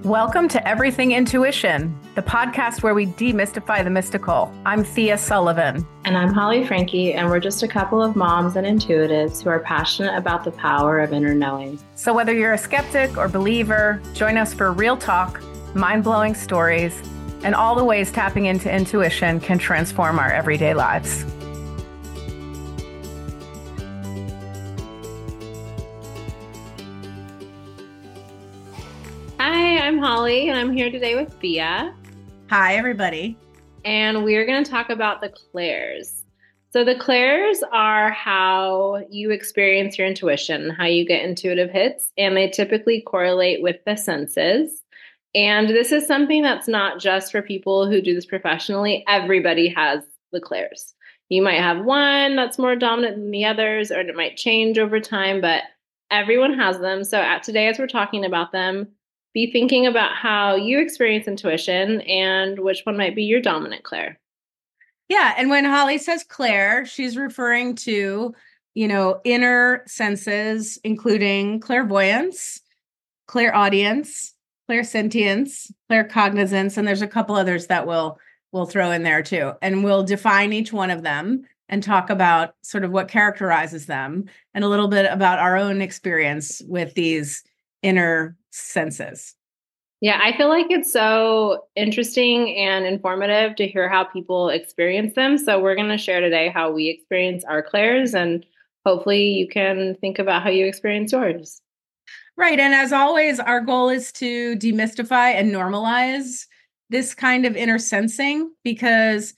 Welcome to Everything Intuition, the podcast where we demystify the mystical. I'm Thea Sullivan. And I'm Holly Frankie, and we're just a couple of moms and intuitives who are passionate about the power of inner knowing. So whether you're a skeptic or believer, join us for real talk, mind-blowing stories, and all the ways tapping into intuition can transform our everyday lives. Hi, I'm Holly, and I'm here today with Thea. Hi, everybody. And we're going to talk about the clairs. So the clairs are how you experience your intuition, how you get intuitive hits, and they typically correlate with the senses. And this is something that's not just for people who do this professionally. Everybody has the clairs. You might have one that's more dominant than the others, or it might change over time, but everyone has them. So today, as we're talking about them, be thinking about how you experience intuition and which one might be your dominant clair. Yeah. And when Holly says clair, she's referring to, inner senses, including clairvoyance, clairaudience, clairsentience, claircognizance, and there's a couple others that we'll throw in there too. And we'll define each one of them and talk about sort of what characterizes them and a little bit about our own experience with these inner senses. Yeah, I feel like it's so interesting and informative to hear how people experience them. So we're going to share today how we experience our clairs, and hopefully you can think about how you experience yours. Right. And as always, our goal is to demystify and normalize this kind of inner sensing because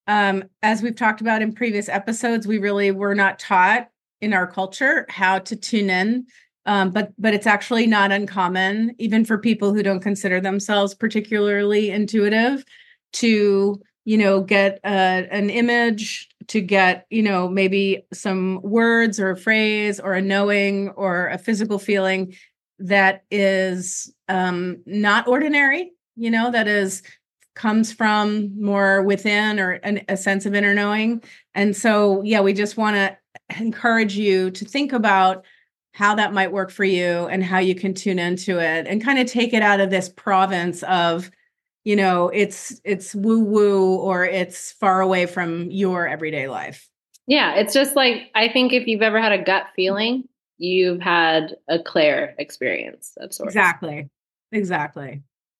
as we've talked about in previous episodes, we really were not taught in our culture how to tune in. But it's actually not uncommon, even for people who don't consider themselves particularly intuitive, to, get an image, to get, maybe some words or a phrase or a knowing or a physical feeling that is not ordinary, that comes from more within or a sense of inner knowing. And so, yeah, we just want to encourage you to think about how that might work for you and how you can tune into it and kind of take it out of this province of, it's woo-woo or it's far away from your everyday life. Yeah, it's just like, I think if you've ever had a gut feeling, you've had a clair experience of sorts. Exactly.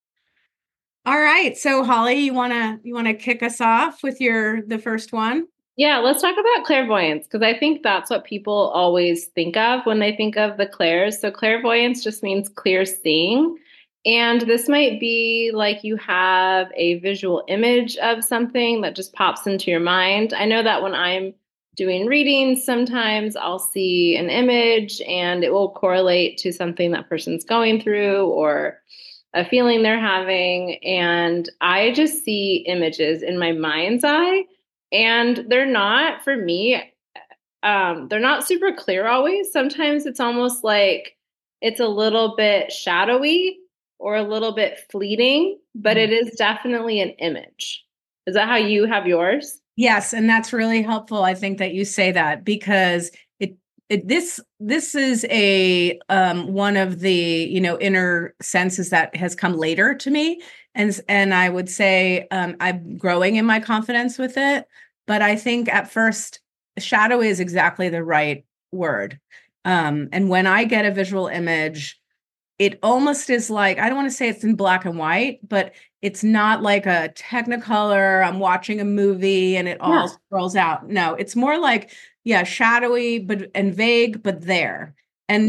All right. So Holly, you want to kick us off with the first one? Yeah, let's talk about clairvoyance, because I think that's what people always think of when they think of the clairs. So clairvoyance just means clear seeing. And this might be like you have a visual image of something that just pops into your mind. I know that when I'm doing readings, sometimes I'll see an image and it will correlate to something that person's going through or a feeling they're having. And I just see images in my mind's eye. And they're not, for me, they're not super clear always. Sometimes it's almost like it's a little bit shadowy or a little bit fleeting, but it is definitely an image. Is that how you have yours? Yes, and that's really helpful. I think that you say that because this is a one of the inner senses that has come later to me, and I would say I'm growing in my confidence with it. But I think at first, shadow is exactly the right word. And when I get a visual image, it almost is like, I don't want to say it's in black and white, but it's not like a Technicolor, I'm watching a movie and it all scrolls out. No, it's more like, shadowy and vague, but there. And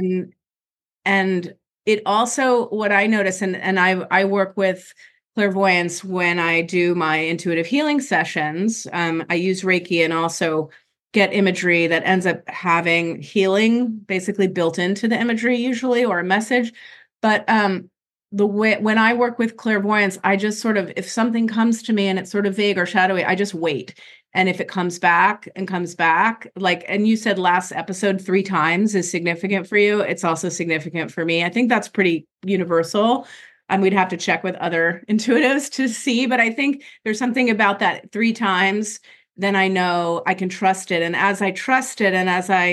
it also, what I notice, and I work with clairvoyance when I do my intuitive healing sessions. I use Reiki and also get imagery that ends up having healing basically built into the imagery usually, or a message. But the way when I work with clairvoyance, I just sort of, if something comes to me and it's sort of vague or shadowy, I just wait. And if it comes back, and you said last episode 3 times is significant for you, it's also significant for me. I think that's pretty universal. We'd have to check with other intuitives to see, but I think there's something about that 3 times, then I know I can trust it. And as I trust it, and as I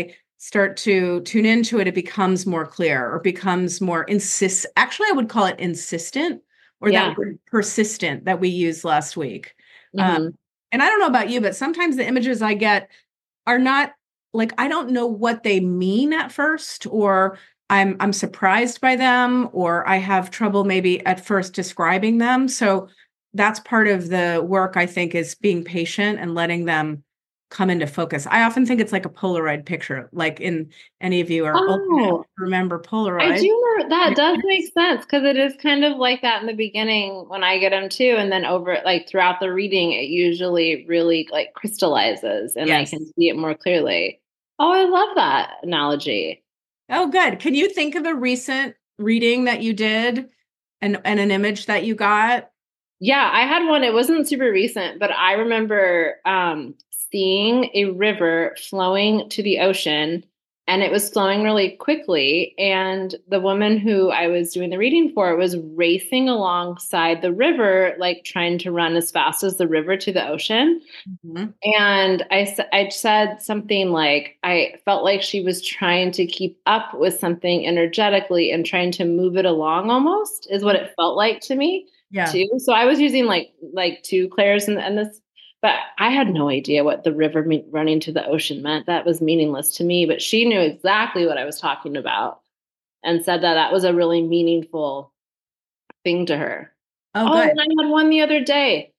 start to tune into it, it becomes more clear or becomes more actually, I would call it insistent, or Yeah. that word persistent that we used last week. Hmm. And I don't know about you, but sometimes the images I get are not like, I don't know what they mean at first, or I'm surprised by them, or I have trouble maybe at first describing them. So that's part of the work, I think, is being patient and letting them come into focus. I often think it's like a Polaroid picture, like in any of you are old enough Oh, to remember I Polaroid. do know that does make sense because it is kind of like that in the beginning when I get them too, and then over like throughout the reading, it usually really like crystallizes and I Yes. can see it more clearly. Oh, I love that analogy. Oh, good. Can you think of a recent reading that you did and an image that you got? Yeah, I had one. It wasn't super recent, but I remember seeing a river flowing to the ocean, and it was flowing really quickly. And the woman who I was doing the reading for was racing alongside the river, like trying to run as fast as the river to the ocean. Mhm. And I said something like, I felt like she was trying to keep up with something energetically and trying to move it along almost, is what it felt like to me Yeah. too. So I was using like two clairs and this, but I had no idea what the river running to the ocean meant. That was meaningless to me, but she knew exactly what I was talking about and said that that was a really meaningful thing to her. Oh, Oh, good. and I had one the other day.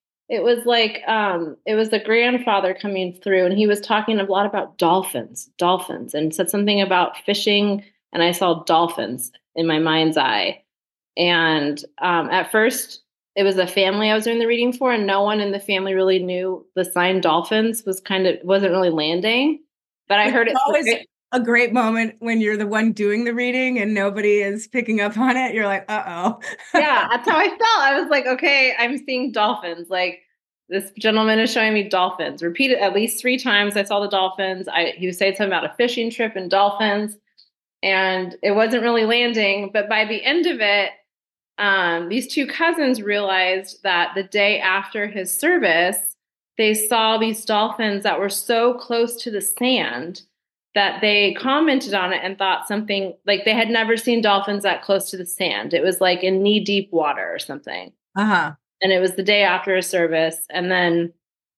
It was the grandfather coming through and he was talking a lot about dolphins, and said something about fishing, and I saw dolphins in my mind's eye. And at first it was a family I was doing the reading for, and no one in the family really knew the sign dolphins wasn't really landing. But I Which heard is it. always a great moment when you're the one doing the reading and nobody is picking up on it. You're like, uh-oh. Yeah, that's how I felt. I was like, okay, I'm seeing dolphins. Like this gentleman is showing me dolphins. Repeated at least 3 times. I saw the dolphins. He was saying something about a fishing trip and dolphins, and it wasn't really landing. But by the end of it, these two cousins realized that the day after his service, they saw these dolphins that were so close to the sand that they commented on it and thought something like they had never seen dolphins that close to the sand. It was like in knee deep water or something. Uh-huh. And it was the day after his service. And then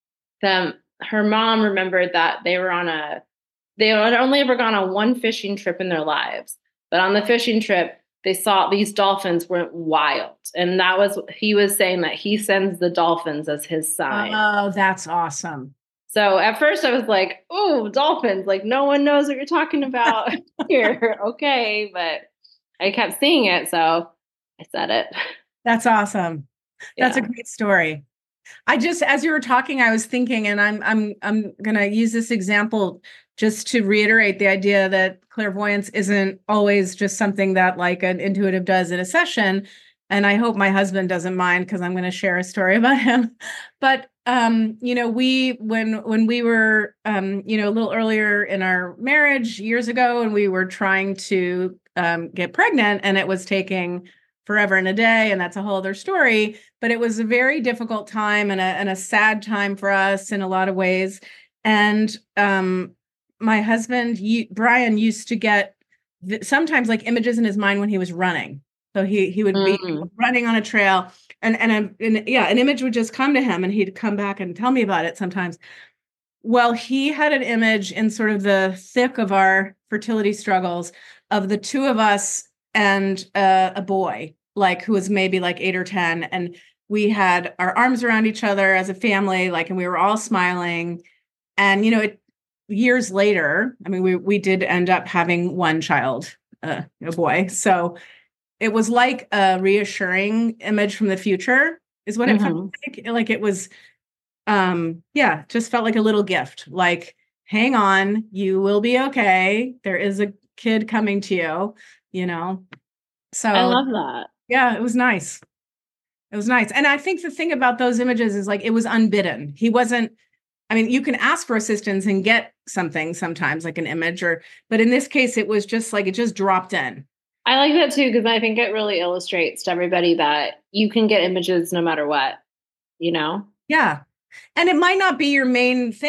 her mom remembered that they had only ever gone on one fishing trip in their lives. But on the fishing trip, they saw these dolphins went wild. And he was saying that he sends the dolphins as his sign. Oh, that's awesome. So at first I was like, oh, dolphins, like no one knows what you're talking about here. Okay. But I kept seeing it. So I said it. That's awesome. That's a Yeah. great story. I just, as you were talking, I was thinking, and I'm gonna use this example just to reiterate the idea that clairvoyance isn't always just something that like an intuitive does in a session. And I hope my husband doesn't mind because I'm going to share a story about him. But when we were a little earlier in our marriage years ago, and we were trying to get pregnant, and it was taking forever and a day, and that's a whole other story. But it was a very difficult time and a sad time for us in a lot of ways. And my husband, Brian, used to get sometimes like images in his mind when he was running. So he would be running on a trail, and an image would just come to him, and he'd come back and tell me about it sometimes. Well, he had an image in sort of the thick of our fertility struggles of the two of us and a boy, like who was maybe like 8 or 10, and we had our arms around each other as a family, like, and we were all smiling. And years later, I mean, we did end up having one child, a boy. So it was like a reassuring image from the future, is what it felt like. Like it was, just felt like a little gift. Like, hang on, you will be okay. There is a kid coming to you, you know. So I love that. yeah, it was nice. It was nice. And I think the thing about those images is like it was unbidden. He wasn't, I mean, you can ask for assistance and get something sometimes, like an image, but in this case, it was just like it just dropped in. I like that too, because I think it really illustrates to everybody that you can get images no matter what, you know? Yeah. And it might not be your main thing.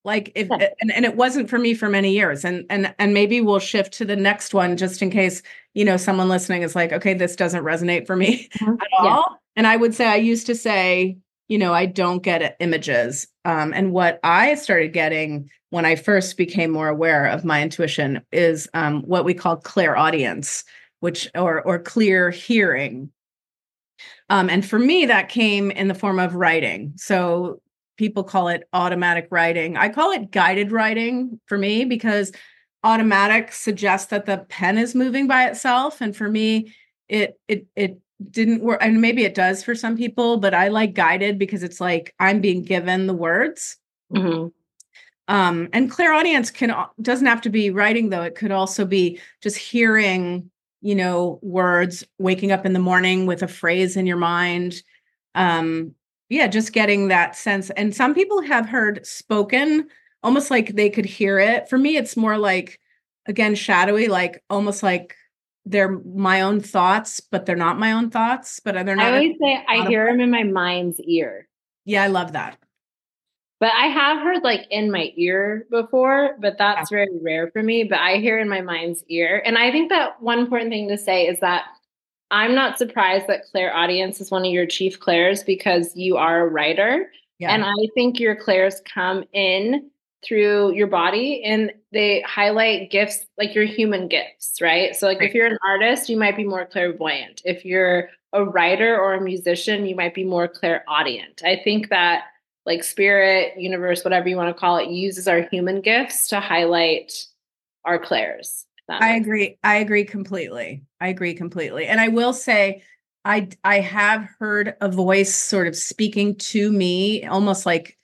Like if and it wasn't for me for many years. And maybe we'll shift to the next one just in case, someone listening is like, okay, this doesn't resonate for me at Yeah. all. And I would say I used to say, I don't get images. And what I started getting when I first became more aware of my intuition is what we call clairaudience, which or clear hearing. And for me, that came in the form of writing. So people call it automatic writing. I call it guided writing for me because automatic suggests that the pen is moving by itself. And for me, it didn't work. And maybe it does for some people, but I like guided because it's like I'm being given the words. Mm-hmm. And clairaudience doesn't have to be writing, though. It could also be just hearing words, waking up in the morning with a phrase in your mind. Just getting that sense. And some people have heard spoken almost like they could hear it. For me, it's more like, again, shadowy, like almost like they're my own thoughts, but they're not my own thoughts, but they're not. I always say I hear them in my mind's ear. Yeah, I love that. But I have heard like in my ear before, but that's very rare for me. But I hear in my mind's ear. And I think that one important thing to say is that I'm not surprised that clairaudience is one of your chief clairs because you are a writer. Yeah. And I think your clairs come in through your body and they highlight gifts, like your human gifts, right? So like if you're an artist, you might be more clairvoyant. If you're a writer or a musician, you might be more clairaudient. I think that like spirit, universe, whatever you want to call it, uses our human gifts to highlight our clairs. I agree. I agree completely. And I will say, I have heard a voice sort of speaking to me, almost like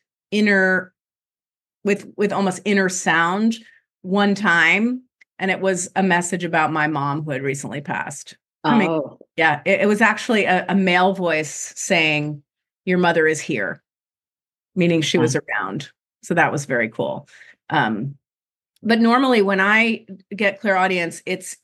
with almost inner sound one time. And it was a message about my mom who had recently passed. Oh, yeah. It was actually a male voice saying, "Your mother is here," meaning she was around. So that was very cool. But normally when I get clairaudience, it's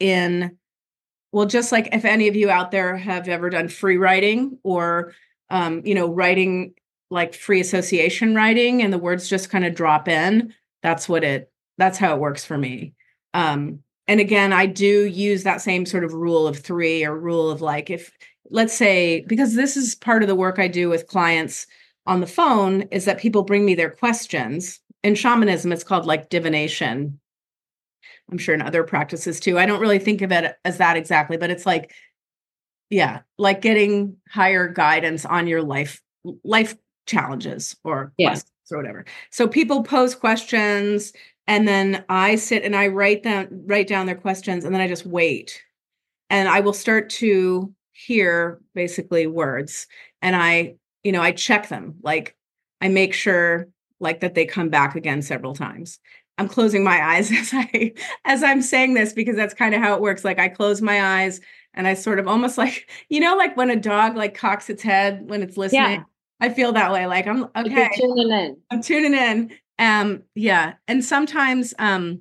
just like if any of you out there have ever done free writing or, writing like free association writing and the words just kind of drop in, that's how it works for me. And again, I do use that same sort of rule of three or rule of like, if let's say, because this is part of the work I do with clients on the phone is that people bring me their questions. In shamanism, it's called like divination. I'm sure in other practices too. I don't really think of it as that exactly, but it's like, yeah, like getting higher guidance on your life challenges or questions or whatever. So people pose questions and then I sit and I write down their questions and then I just wait. And I will start to hear basically words and I check them. Like I make sure like that they come back again several times. I'm closing my eyes as I'm saying this because that's kind of how it works. Like I close my eyes and I sort of almost like, like when a dog like cocks its head when it's listening. Yeah. I feel that way. Like I'm okay. I'm tuning in. Yeah. And sometimes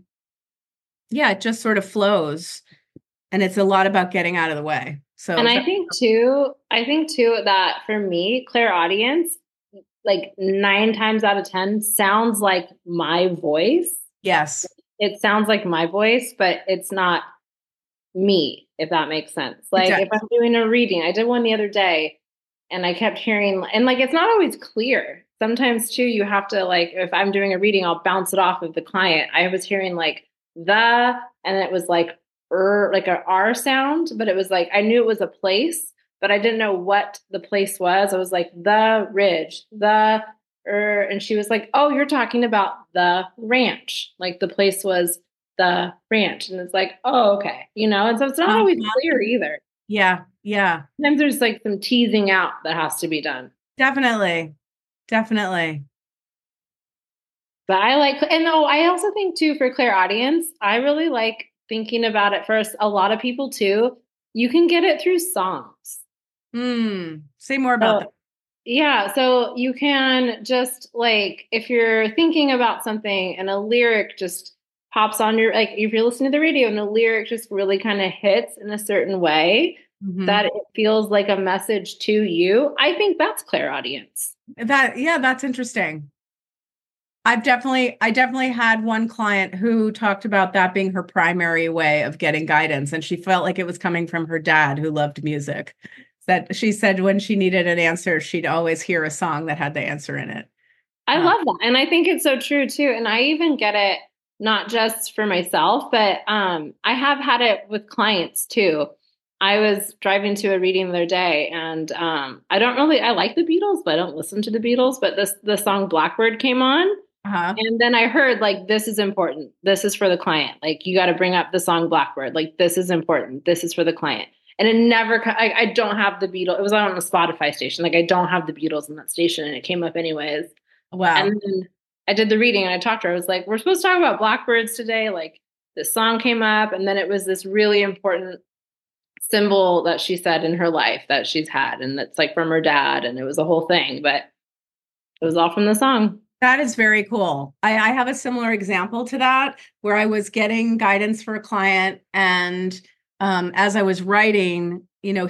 it just sort of flows. And it's a lot about getting out of the way. So and I think too that for me, clairaudience, like 9 times out of 10 sounds like my voice. Yes. It sounds like my voice, but it's not me, if that makes sense. Like if I'm doing a reading, I did one the other day and I kept hearing, and like, it's not always clear. Sometimes too, you have to like, if I'm doing a reading, I'll bounce it off of the client. I was hearing like and it was like, like a R sound, but it was like, I knew it was a place, but I didn't know what the place was. I was like, the ridge, and she was like, oh, you're talking about the ranch. Like the place was the ranch. And it's like, oh, okay. And so it's not always clear either. Yeah. Yeah. Sometimes there's like some teasing out that has to be done. Definitely. But I also think too, for clairaudience, I really like thinking about it first. A lot of people too, you can get it through songs. Say more about that. Yeah. So you can just like, if you're thinking about something and a lyric just pops on like if you're listening to the radio and the lyric just really kind of hits in a certain way that it feels like a message to you, I think that's clairaudience. That's interesting. I definitely had one client who talked about that being her primary way of getting guidance. And she felt like it was coming from her dad who loved music. That she said when she needed an answer, she'd always hear a song that had the answer in it. I Uh, love that. And I think it's so true too. And I even get it not just for myself, but I have had it with clients too. I was driving to a reading the other day and I like the Beatles, but I don't listen to the Beatles. But the song Blackbird came on. uh-huh. And then I heard like this is important. This is for the client. Like you got to bring up the song Blackbird. Like this is important. This is for the client. And it never. I don't have the Beatles. It was on a Spotify station. Like I don't have the Beatles in that station, and it came up anyways. Wow. And then I did the reading, and I talked to her. I was like, "We're supposed to talk about blackbirds today." Like this song came up, and then it was this really important symbol that she said in her life that she's had, and that's like from her dad, and it was a whole thing. But it was all from the song. That is very cool. I have a similar example to that where I was getting guidance for a client, and as I was writing,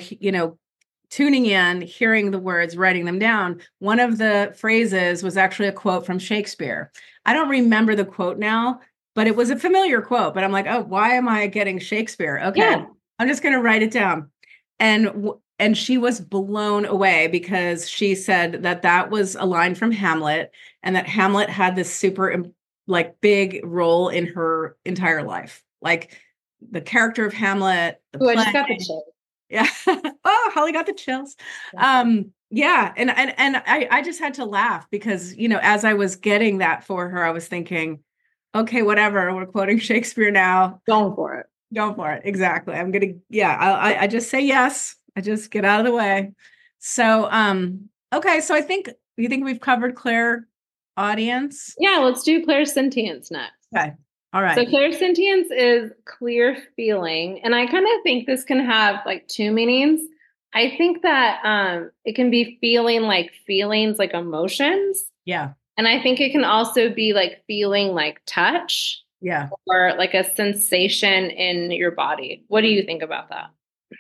tuning in, hearing the words, writing them down. One of the phrases was actually a quote from Shakespeare. I don't remember the quote now, but it was a familiar quote. But I'm like, oh, why am I getting Shakespeare? Okay, Yeah. I'm just going to write it down. And she was blown away because she said that that was a line from Hamlet, and that Hamlet had this super like big role in her entire life. Like the character of Hamlet, the Ooh, I play. just got the chill. Yeah. Oh, Holly got the chills. Yeah. And I just had to laugh because, as I was getting that for her, I was thinking, okay, whatever. We're quoting Shakespeare now. Going for it. Go for it. Exactly. I'm gonna, yeah, I just say yes. I just get out of the way. So, okay. So you think we've covered Claire audience? Yeah, let's do clairsentience next. Okay. All So right. clairsentience is clear feeling, and I kind of think this can have like two meanings. I think that it can be feeling like feelings, like emotions, Yeah. and I think it can also be like feeling like touch Yeah. or like a sensation in your body. What do you think about that?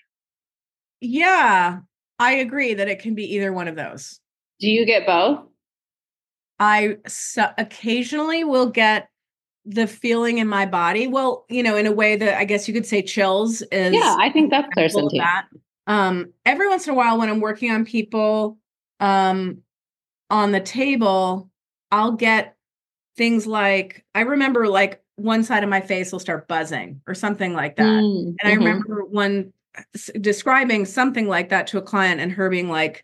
Yeah. I agree that it can be either one of those. Do you get both? Occasionally will get the feeling in my body. Well, in a way that I guess you could say chills Yeah, is I an think that's example of clairsentience. that. Every once in a while when I'm working on people um, on the table, I'll get things like I remember like one side of my face will start buzzing or something like that. And I Mm-hmm. remember one describing something like that to a client and her being like,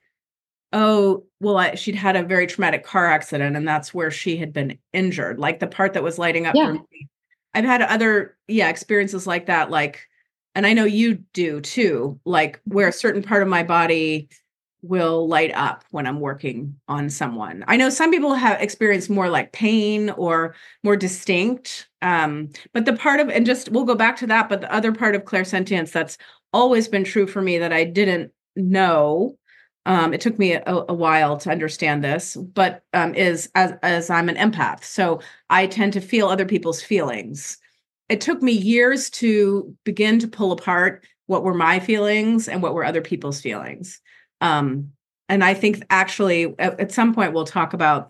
oh, well, she'd had a very traumatic car accident and that's where she had been injured. Like the part that was lighting up for Yeah. me. I've had other, experiences like that. Like, and I know you do too, like where a certain part of my body will light up when I'm working on someone. I know some people have experienced more like pain or more distinct. But the part of, and just we'll go back to that, but the other part of clairsentience that's always been true for me that I didn't know, it took me a while to understand this, but is as I'm an empath. So I tend to feel other people's feelings. It took me years to begin to pull apart what were my feelings and what were other people's feelings. Um, and I think actually at some point we'll talk about,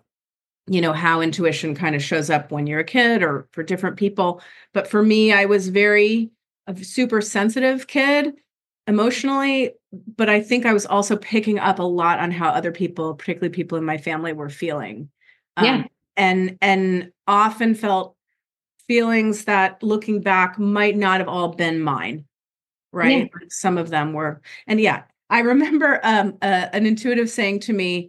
how intuition kind of shows up when you're a kid or for different people. But for me, I was a super sensitive kid emotionally, but I think I was also picking up a lot on how other people, particularly people in my family, were feeling. Yeah. Um, and often felt feelings that looking back might not have all been mine, Yeah. right? Some of them were. And yeah, I remember an intuitive saying to me,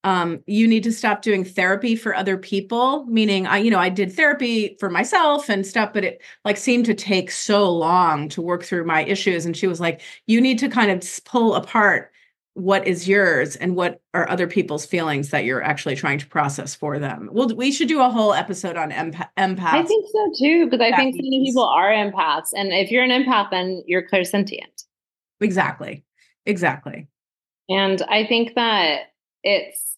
you need to stop doing therapy for other people, meaning I did therapy for myself and stuff, but it like seemed to take so long to work through my issues. And she was like, you need to kind of pull apart what is yours and what are other people's feelings that you're actually trying to process for them. Well, we should do a whole episode on I empaths. think so too, because I That think so many people means. are empaths. And if you're an empath, then you're clairsentient. Exactly. Exactly. And I think that it's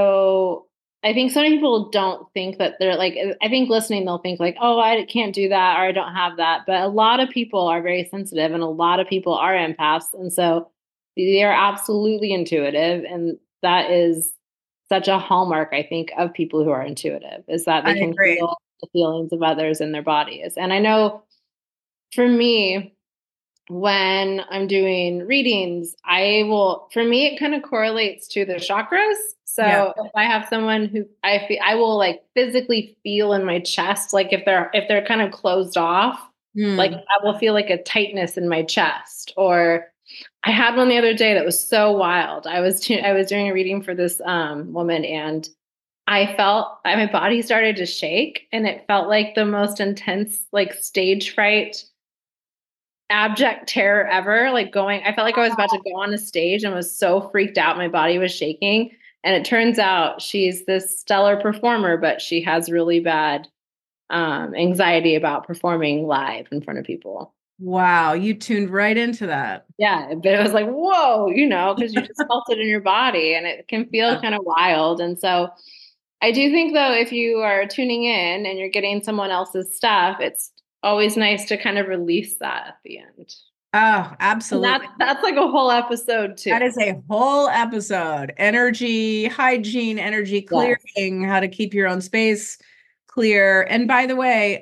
so, I think so many people don't think that they're like, I think listening, they'll think like, oh, I can't do that or I don't have that. But a lot of people are very sensitive and a lot of people are empaths. And so they are absolutely intuitive. And that is such a hallmark, I think, of people who are intuitive is that I they can agree. feel the feelings of others in their bodies. And I know for me, when I'm doing readings, for me, it kind of correlates to the chakras. Yeah. So if I have someone who I will like physically feel in my chest, like if they're kind of closed off, like Mm. I will feel like a tightness in my chest. Or I had one the other day that was so wild. I was doing a reading for this woman, and I felt my body started to shake, and it felt like the most intense like stage fright, abject terror ever. I felt like I was about to go on a stage and was so freaked out. My body was shaking. And it turns out she's this stellar performer, but she has really bad anxiety about performing live in front of people. Wow, you tuned right into that. Yeah, but it was like, whoa, because you just felt it in your body and it can feel Yeah. kind of wild. And so I do think, though, if you are tuning in and you're getting someone else's stuff, it's always nice to kind of release that at the end. Oh, And absolutely. that's like a whole episode too. That is a whole episode. Energy hygiene, energy Yes. clearing, how to keep your own space clear. And by the way,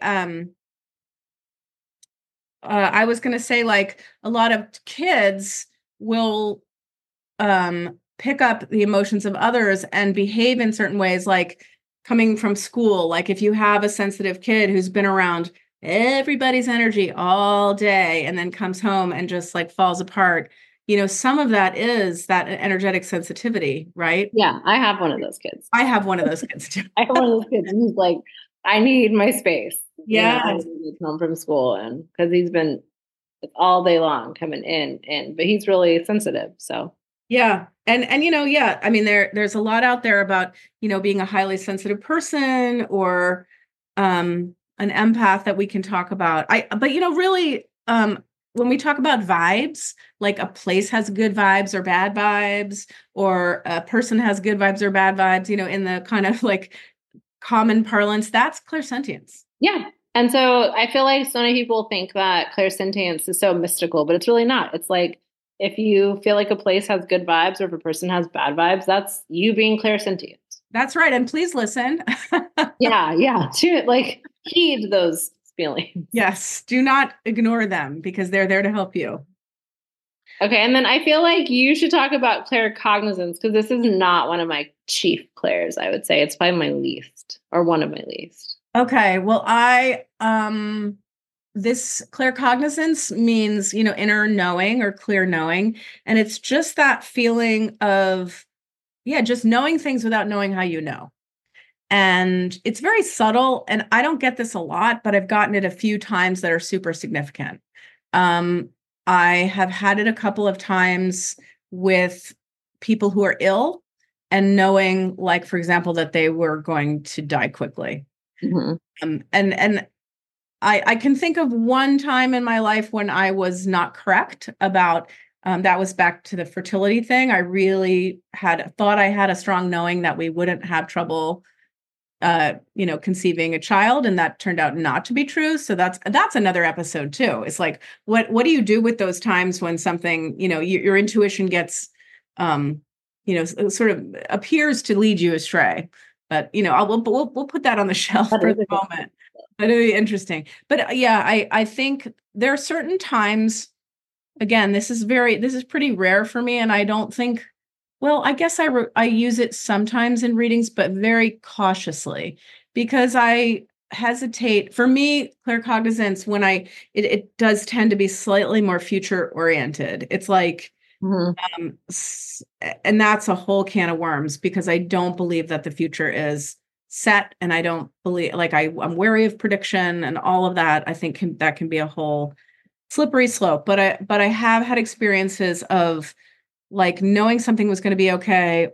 I was going to say, like, a lot of kids will pick up the emotions of others and behave in certain ways, like coming from school. Like, if you have a sensitive kid who's been around everybody's energy all day and then comes home and just like falls apart, some of that is that energetic sensitivity, right? Yeah, I have one of those kids. I have one of those kids too. I have one of those kids who's like, I need my space, Yeah. when he gets home from school, and because he's been all day long coming in, but he's really sensitive. So Yeah. And yeah, I mean there's a lot out there about, being a highly sensitive person or an empath that we can talk about. But really when we talk about vibes, like a place has good vibes or bad vibes, or a person has good vibes or bad vibes, in the kind of like common parlance, that's clairsentience. yeah. And so I feel like so many people think that clairsentience is so mystical, but it's really not. It's like if you feel like a place has good vibes or if a person has bad vibes, that's you being clairsentient. That's right. And please listen. Yeah, yeah. To like heed those feelings. Yes, do not ignore them because they're there to help you. Okay, and then I feel like you should talk about claircognizance because this is not one of my chief clairs, I would say. It's probably my least or one of my least. Okay, well, this claircognizance means, inner knowing or clear knowing, and it's just that feeling of, yeah, just knowing things without knowing how you know. And it's very subtle, and I don't get this a lot, but I've gotten it a few times that are super significant. Um, I have had it a couple of times with people who are ill and knowing, like, for example, that they were going to die quickly. Mm-hmm. And I can think of one time in my life when I was not correct about that was back to the fertility thing. I really thought I had a strong knowing that we wouldn't have trouble conceiving a child, and that turned out not to be true. So that's another episode too. It's like, what do you do with those times when something, your intuition gets, sort of appears to lead you astray? But, we'll put that on the shelf for the moment. But it'll be interesting. But yeah, I think there are certain times, again, this is pretty rare for me. And I don't think, well, I guess I use it sometimes in readings, but very cautiously because I hesitate. For me, claircognizance, it does tend to be slightly more future oriented. It's like, Mm-hmm. and that's a whole can of worms because I don't believe that the future is set, and I don't believe, like, I'm wary of prediction and all of that. I think that can be a whole slippery slope. But I have had experiences of like knowing something was going to be okay,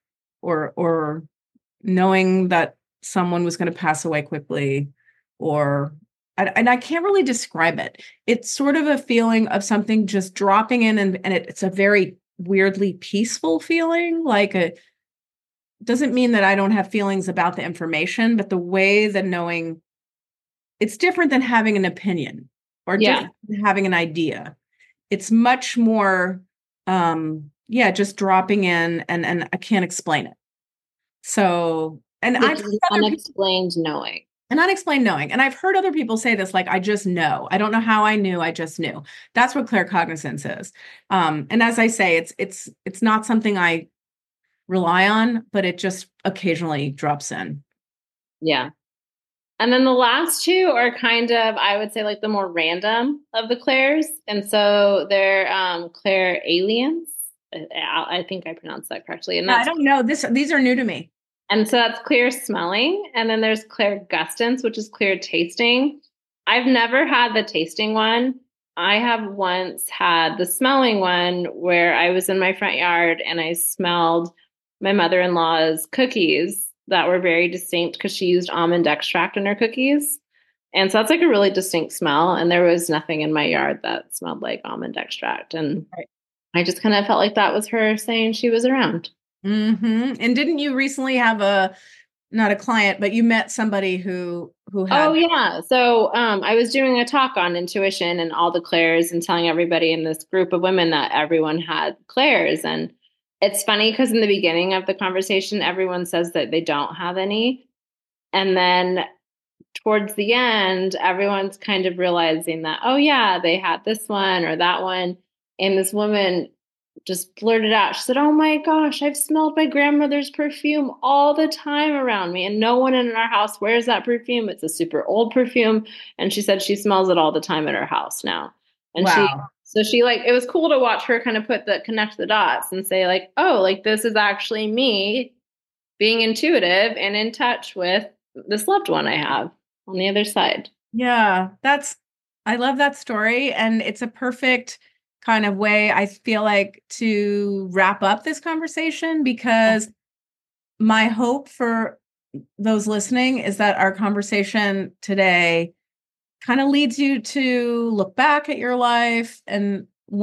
or knowing that someone was going to pass away quickly, or and I can't really describe it. It's sort of a feeling of something just dropping in, and it's a very weirdly peaceful feeling. Like, it doesn't mean that I don't have feelings about the information, but the way that knowing, it's different than having an opinion or Yeah. different than having an idea. It's much more, just dropping in, and I can't explain it. So, and Which I've heard is other unexplained knowing. and unexplained knowing. And I've heard other people say this, like, I just know. I don't know how I knew. I just knew. That's what claircognizance is. And as I say, it's not something I rely on, but it just occasionally drops in. Yeah. And then the last two are kind of, I would say, like the more random of the clairs. And so they're clairalients. I think I pronounced that correctly. And I don't know. These are new to me. And so that's clear smelling. And then there's clairgustance, which is clear tasting. I've never had the tasting one. I have once had the smelling one where I was in my front yard and I smelled my mother-in-law's cookies that were very distinct because she used almond extract in her cookies. And so that's like a really distinct smell. And there was nothing in my yard that smelled like almond extract. And I just kind of felt like that was her saying she was around. Mm-hmm. And didn't you recently have not a client, but you met somebody who had? Oh yeah. So I was doing a talk on intuition and all the clairs and telling everybody in this group of women that everyone had clairs. And it's funny because in the beginning of the conversation, everyone says that they don't have any. And then towards the end, everyone's kind of realizing that, oh yeah, they had this one or that one. And this woman just blurted out, she said, oh my gosh, I've smelled my grandmother's perfume all the time around me. And no one in our house wears that perfume. It's a super old perfume. And she said she smells it all the time at her house now. And wow. she like, it was cool to watch her kind of connect the dots and say like, oh, like this is actually me being intuitive and in touch with this loved one I have on the other side. Yeah, I love that story. And it's a perfect kind of way, I feel like, to wrap up this conversation, because my hope for those listening is that our conversation today kind of leads you to look back at your life and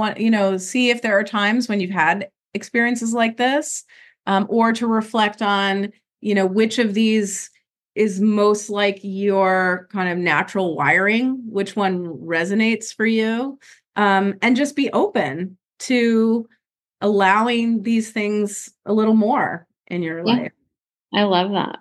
see if there are times when you've had experiences like this, or to reflect on, which of these is most like your kind of natural wiring, which one resonates for you, and just be open to allowing these things a little more in your life. I love that.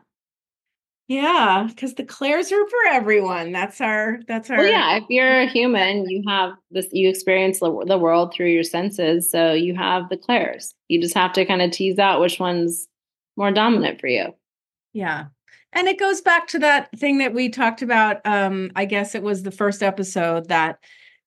Yeah, because the clairs are for everyone. That's our. Well, yeah, if you're a human, you have this. You experience the world through your senses, so you have the clairs. You just have to kind of tease out which one's more dominant for you. Yeah, and it goes back to that thing that we talked about. I guess it was the first episode that,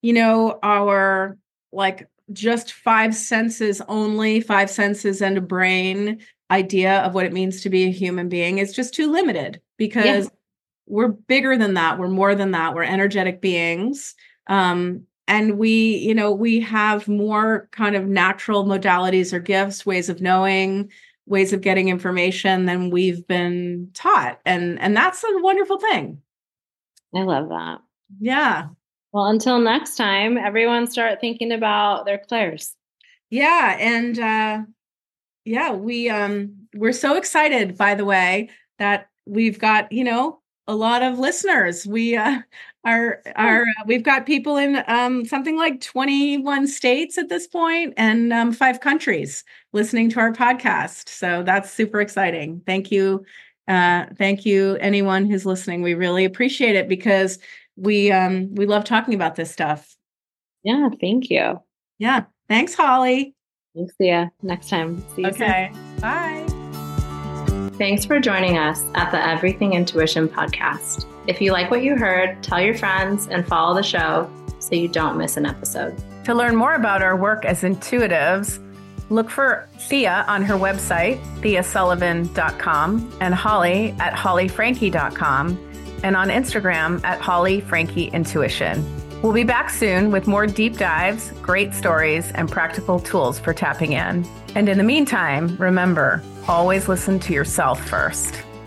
our just 5 senses only, 5 senses and a brain idea of what it means to be a human being is just too limited, because we're bigger than that. We're more than that. We're energetic beings. And we have more kind of natural modalities or gifts, ways of knowing, ways of getting information than we've been taught. And that's a wonderful thing. I love that. Yeah. Well, until next time, everyone start thinking about their clairs. Yeah. And we're so excited, by the way, that we've got, a lot of listeners. We've got people in something like 21 states at this point, and 5 countries listening to our podcast. So that's super exciting. Thank you. Thank you, anyone who's listening. We really appreciate it, because we love talking about this stuff. Yeah, thank you. Yeah. Thanks, Holly. Thanks, Leah. Next time. See you okay. soon. Bye. Thanks for joining us at the Everything Intuition podcast. If you like what you heard, tell your friends and follow the show so you don't miss an episode. To learn more about our work as intuitives, look for Thea on her website, theasullivan.com, and Holly at hollyfrankie.com, and on Instagram at hollyfrankieintuition. We'll be back soon with more deep dives, great stories, and practical tools for tapping in. And in the meantime, remember, always listen to yourself first.